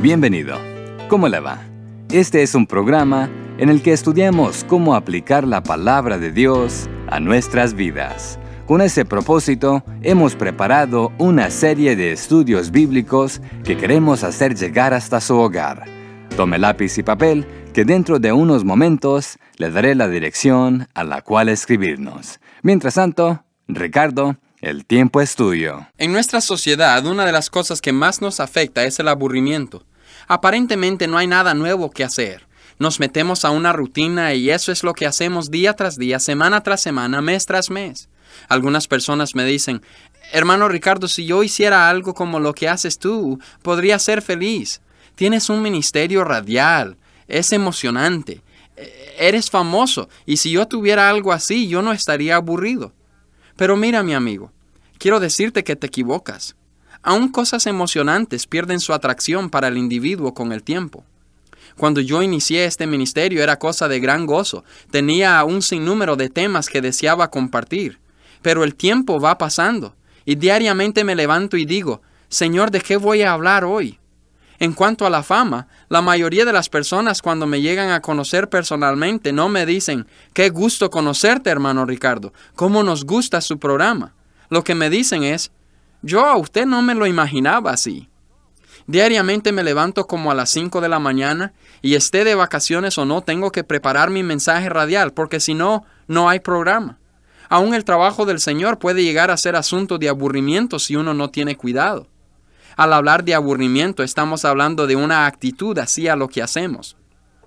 Bienvenido. ¿Cómo le va? Este es un programa en el que estudiamos cómo aplicar la palabra de Dios a nuestras vidas. Con ese propósito, hemos preparado una serie de estudios bíblicos que queremos hacer llegar hasta su hogar. Tome lápiz y papel, que dentro de unos momentos le daré la dirección a la cual escribirnos. Mientras tanto, Ricardo, el tiempo es tuyo. En nuestra sociedad, una de las cosas que más nos afecta es el aburrimiento. Aparentemente no hay nada nuevo que hacer. Nos metemos a una rutina y eso es lo que hacemos día tras día, semana tras semana, mes tras mes. Algunas personas me dicen, hermano Ricardo, si yo hiciera algo como lo que haces tú, podría ser feliz. Tienes un ministerio radial, es emocionante, eres famoso y si yo tuviera algo así, yo no estaría aburrido. Pero mira, mi amigo, quiero decirte que te equivocas. Aún cosas emocionantes pierden su atracción para el individuo con el tiempo. Cuando yo inicié este ministerio era cosa de gran gozo. Tenía un sinnúmero de temas que deseaba compartir. Pero el tiempo va pasando y diariamente me levanto y digo, Señor, ¿de qué voy a hablar hoy? En cuanto a la fama, la mayoría de las personas cuando me llegan a conocer personalmente no me dicen, qué gusto conocerte, hermano Ricardo, cómo nos gusta su programa. Lo que me dicen es, yo a usted no me lo imaginaba así. Diariamente me levanto como a las 5 de la mañana y esté de vacaciones o no, tengo que preparar mi mensaje radial porque si no, no hay programa. Aún el trabajo del Señor puede llegar a ser asunto de aburrimiento si uno no tiene cuidado. Al hablar de aburrimiento, estamos hablando de una actitud hacia lo que hacemos.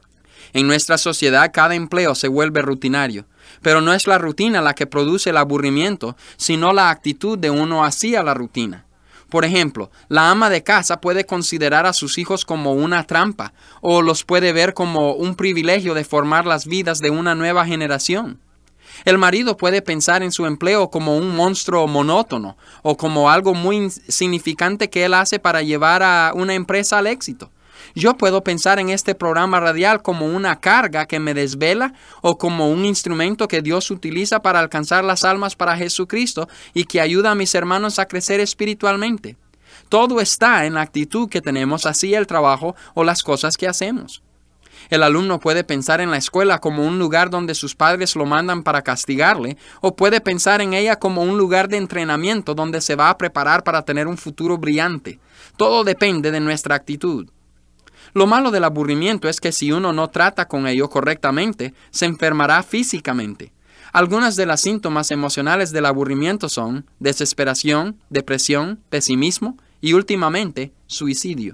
En nuestra sociedad, cada empleo se vuelve rutinario, pero no es la rutina la que produce el aburrimiento, sino la actitud de uno hacia la rutina. Por ejemplo, la ama de casa puede considerar a sus hijos como una trampa, o los puede ver como un privilegio de formar las vidas de una nueva generación. El marido puede pensar en su empleo como un monstruo monótono o como algo muy insignificante que él hace para llevar a una empresa al éxito. Yo puedo pensar en este programa radial como una carga que me desvela o como un instrumento que Dios utiliza para alcanzar las almas para Jesucristo y que ayuda a mis hermanos a crecer espiritualmente. Todo está en la actitud que tenemos hacia el trabajo o las cosas que hacemos. El alumno puede pensar en la escuela como un lugar donde sus padres lo mandan para castigarle, o puede pensar en ella como un lugar de entrenamiento donde se va a preparar para tener un futuro brillante. Todo depende de nuestra actitud. Lo malo del aburrimiento es que si uno no trata con ello correctamente, se enfermará físicamente. Algunas de las síntomas emocionales del aburrimiento son desesperación, depresión, pesimismo y últimamente suicidio.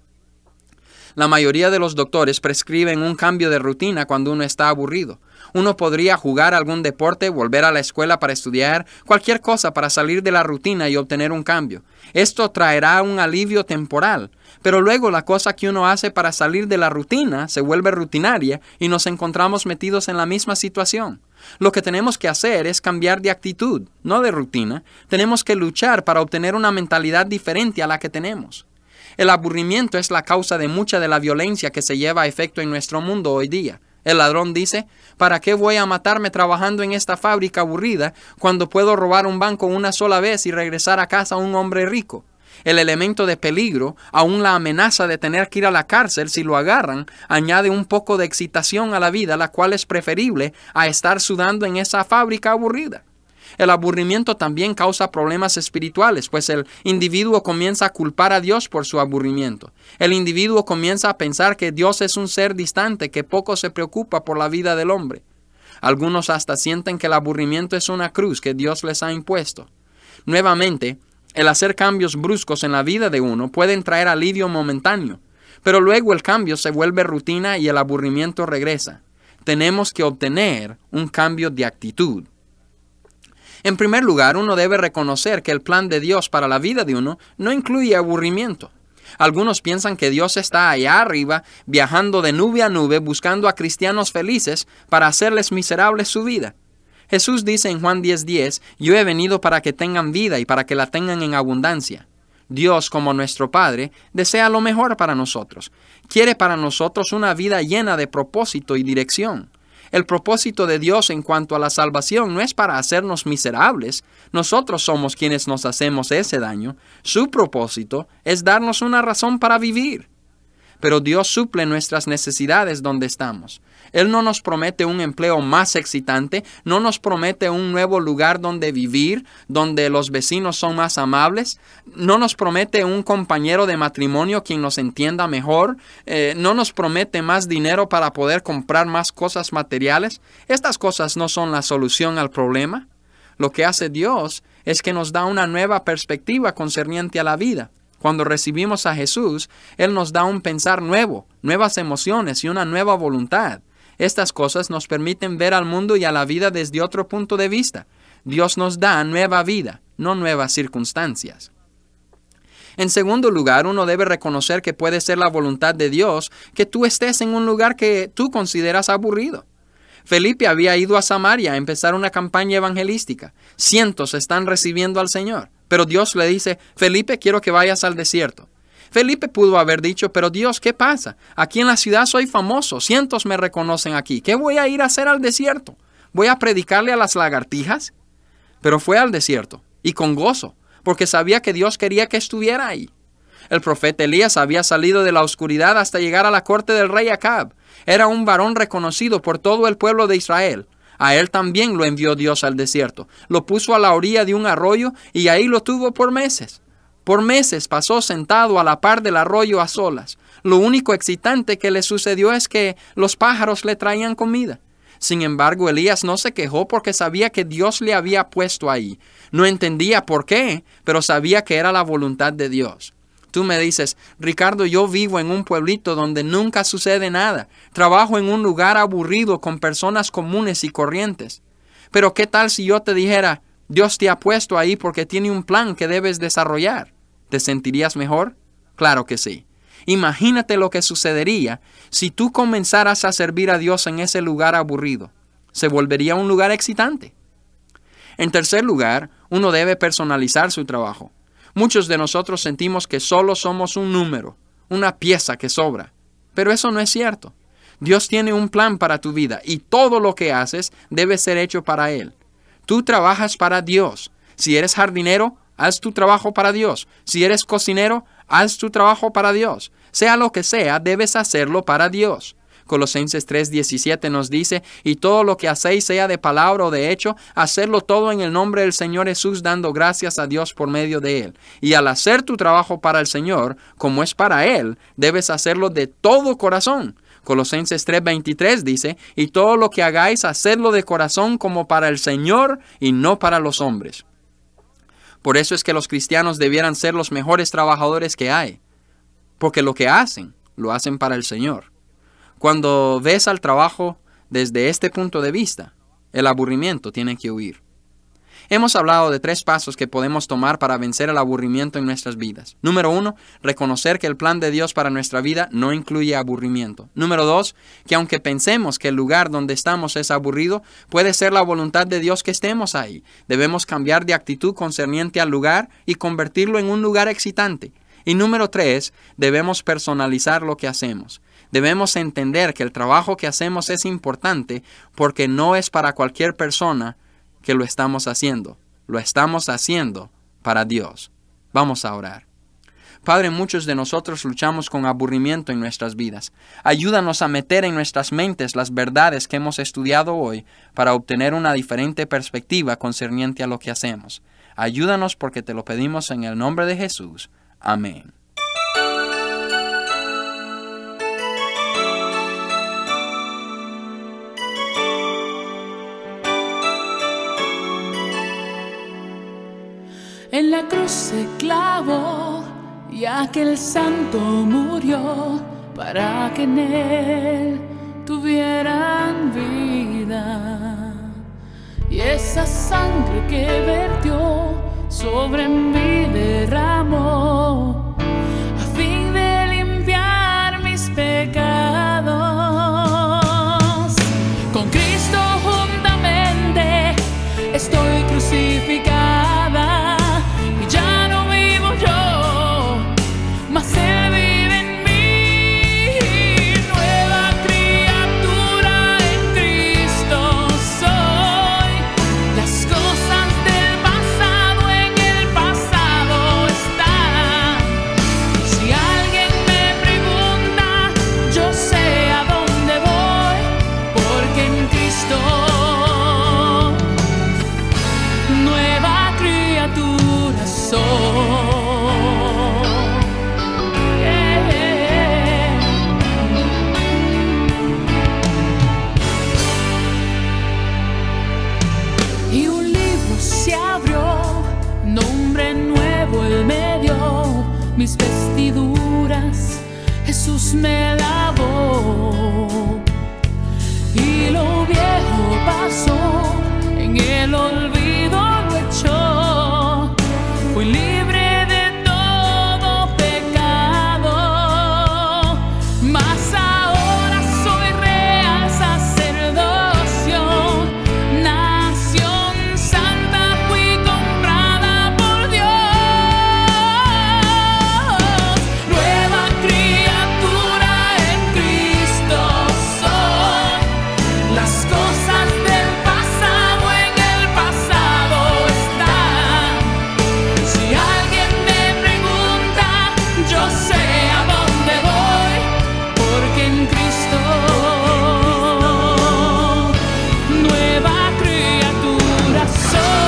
La mayoría de los doctores prescriben un cambio de rutina cuando uno está aburrido. Uno podría jugar algún deporte, volver a la escuela para estudiar, cualquier cosa para salir de la rutina y obtener un cambio. Esto traerá un alivio temporal, pero luego la cosa que uno hace para salir de la rutina se vuelve rutinaria y nos encontramos metidos en la misma situación. Lo que tenemos que hacer es cambiar de actitud, no de rutina. Tenemos que luchar para obtener una mentalidad diferente a la que tenemos. El aburrimiento es la causa de mucha de la violencia que se lleva a efecto en nuestro mundo hoy día. El ladrón dice, ¿para qué voy a matarme trabajando en esta fábrica aburrida cuando puedo robar un banco una sola vez y regresar a casa un hombre rico? El elemento de peligro, aún la amenaza de tener que ir a la cárcel si lo agarran, añade un poco de excitación a la vida, la cual es preferible a estar sudando en esa fábrica aburrida. El aburrimiento también causa problemas espirituales, pues el individuo comienza a culpar a Dios por su aburrimiento. El individuo comienza a pensar que Dios es un ser distante que poco se preocupa por la vida del hombre. Algunos hasta sienten que el aburrimiento es una cruz que Dios les ha impuesto. Nuevamente, el hacer cambios bruscos en la vida de uno pueden traer alivio momentáneo, pero luego el cambio se vuelve rutina y el aburrimiento regresa. Tenemos que obtener un cambio de actitud. En primer lugar, uno debe reconocer que el plan de Dios para la vida de uno no incluye aburrimiento. Algunos piensan que Dios está allá arriba, viajando de nube a nube, buscando a cristianos felices para hacerles miserables su vida. Jesús dice en Juan 10:10, yo he venido para que tengan vida y para que la tengan en abundancia. Dios, como nuestro Padre, desea lo mejor para nosotros. Quiere para nosotros una vida llena de propósito y dirección. El propósito de Dios en cuanto a la salvación no es para hacernos miserables. Nosotros somos quienes nos hacemos ese daño. Su propósito es darnos una razón para vivir. pero Dios suple nuestras necesidades donde estamos. Él no nos promete un empleo más excitante, no nos promete un nuevo lugar donde vivir, donde los vecinos son más amables, no nos promete un compañero de matrimonio quien nos entienda mejor, no nos promete más dinero para poder comprar más cosas materiales. Estas cosas no son la solución al problema. Lo que hace Dios es que nos da una nueva perspectiva concerniente a la vida. Cuando recibimos a Jesús, Él nos da un pensar nuevo, nuevas emociones y una nueva voluntad. Estas cosas nos permiten ver al mundo y a la vida desde otro punto de vista. Dios nos da nueva vida, no nuevas circunstancias. En segundo lugar, uno debe reconocer que puede ser la voluntad de Dios que tú estés en un lugar que tú consideras aburrido. Felipe había ido a Samaria a empezar una campaña evangelística. Cientos están recibiendo al Señor. Pero Dios le dice, Felipe, quiero que vayas al desierto. Felipe pudo haber dicho, pero Dios, ¿qué pasa? Aquí en la ciudad soy famoso, cientos me reconocen aquí. ¿Qué voy a ir a hacer al desierto? ¿Voy a predicarle a las lagartijas? Pero fue al desierto, y con gozo, porque sabía que Dios quería que estuviera ahí. El profeta Elías había salido de la oscuridad hasta llegar a la corte del rey Acab. Era un varón reconocido por todo el pueblo de Israel. A él también lo envió Dios al desierto. Lo puso a la orilla de un arroyo y ahí lo tuvo por meses. Por meses pasó sentado a la par del arroyo a solas. Lo único excitante que le sucedió es que los pájaros le traían comida. Sin embargo, Elías no se quejó porque sabía que Dios le había puesto ahí. No entendía por qué, pero sabía que era la voluntad de Dios. Tú me dices, Ricardo, yo vivo en un pueblito donde nunca sucede nada. Trabajo en un lugar aburrido con personas comunes y corrientes. Pero ¿qué tal si yo te dijera, Dios te ha puesto ahí porque tiene un plan que debes desarrollar? ¿Te sentirías mejor? Claro que sí. Imagínate lo que sucedería si tú comenzaras a servir a Dios en ese lugar aburrido. Se volvería un lugar excitante. En tercer lugar, uno debe personalizar su trabajo. Muchos de nosotros sentimos que solo somos un número, una pieza que sobra. Pero eso no es cierto. Dios tiene un plan para tu vida y todo lo que haces debe ser hecho para Él. Tú trabajas para Dios. Si eres jardinero, haz tu trabajo para Dios. Si eres cocinero, haz tu trabajo para Dios. Sea lo que sea, debes hacerlo para Dios. Colosenses 3:17 nos dice, y todo lo que hacéis, sea de palabra o de hecho, hacerlo todo en el nombre del Señor Jesús, dando gracias a Dios por medio de Él. Y al hacer tu trabajo para el Señor, como es para Él, debes hacerlo de todo corazón. Colosenses 3:23 dice, y todo lo que hagáis, hacedlo de corazón como para el Señor y no para los hombres. Por eso es que los cristianos debieran ser los mejores trabajadores que hay, porque lo que hacen, lo hacen para el Señor. Cuando ves al trabajo desde este punto de vista, el aburrimiento tiene que huir. Hemos hablado de 3 pasos que podemos tomar para vencer el aburrimiento en nuestras vidas. Número 1, reconocer que el plan de Dios para nuestra vida no incluye aburrimiento. Número 2, que aunque pensemos que el lugar donde estamos es aburrido, puede ser la voluntad de Dios que estemos ahí. Debemos cambiar de actitud concerniente al lugar y convertirlo en un lugar excitante. Y número 3, debemos personalizar lo que hacemos. Debemos entender que el trabajo que hacemos es importante porque no es para cualquier persona que lo estamos haciendo. Lo estamos haciendo para Dios. Vamos a orar. Padre, muchos de nosotros luchamos con aburrimiento en nuestras vidas. Ayúdanos a meter en nuestras mentes las verdades que hemos estudiado hoy para obtener una diferente perspectiva concerniente a lo que hacemos. Ayúdanos porque te lo pedimos en el nombre de Jesús. Amén. En la cruz se clavó y aquel santo murió para que en él tuvieran vida. Y esa sangre que vertió sobre mí derramó a fin de limpiar mis pecados. Con Cristo juntamente estoy crucificada. Jesús me lavó y lo viejo pasó, en el olvido lo echó. Fui libre de todo pecado, mas ahora soy real sacerdocio, nación santa, fui comprada por Dios. Nueva criatura en Cristo soy. Las cosas del pasado en el pasado están. Si alguien me pregunta, yo sé a dónde voy, porque en Cristo nueva criatura soy.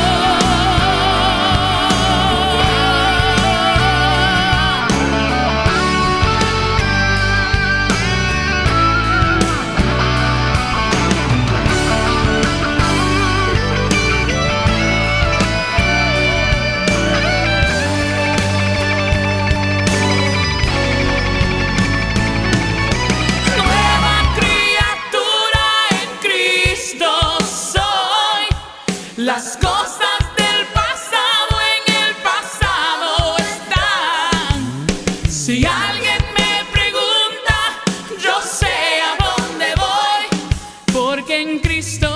Nueva criatura en Cristo soy. Las cosas del pasado en el pasado están. Si alguien me pregunta, yo sé a dónde voy, porque en Cristo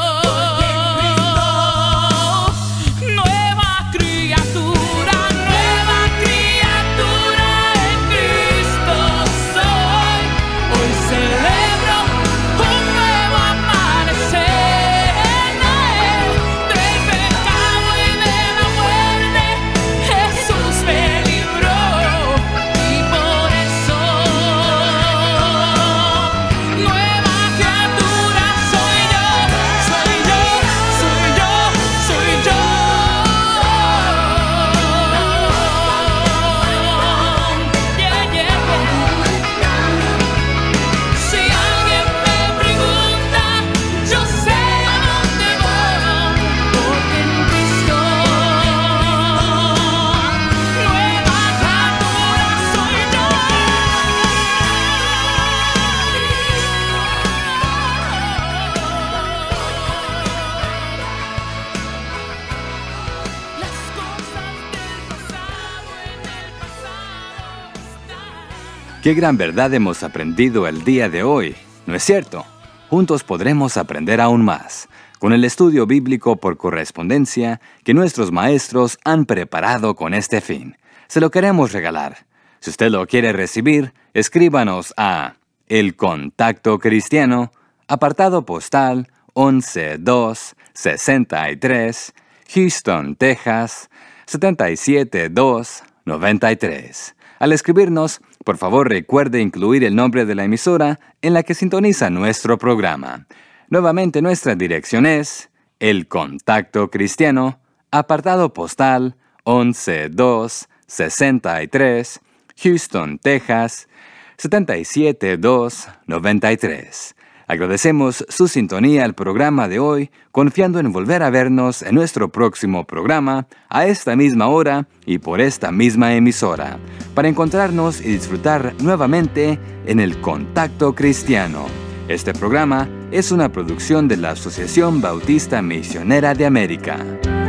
nueva criatura en Cristo soy. Hoy celebro un nuevo amanecer en Él. Del pecado y de la muerte Jesús me libró, y por eso nueva criatura soy yo, soy yo, soy yo, soy yo. Yeah, yeah, yeah. Si alguien me pregunta, yo sé a dónde voy, porque en Cristo nueva criatura soy yo. Las cosas del pasado en el pasado están. Qué gran verdad hemos aprendido el día de hoy, ¿no es cierto? Juntos podremos aprender aún más con el estudio bíblico por correspondencia que nuestros maestros han preparado con este fin. Se lo queremos regalar. Si usted lo quiere recibir, escríbanos a El Contacto Cristiano, apartado postal 11263, Houston, Texas 77293. Al escribirnos, por favor recuerde incluir el nombre de la emisora en la que sintoniza nuestro programa. Nuevamente nuestra dirección es El Contacto Cristiano, apartado postal 11263, Houston, Texas 77293. Agradecemos su sintonía al programa de hoy, confiando en volver a vernos en nuestro próximo programa, a esta misma hora y por esta misma emisora, para encontrarnos y disfrutar nuevamente en El Contacto Cristiano. Este programa es una producción de la Asociación Bautista Misionera de América.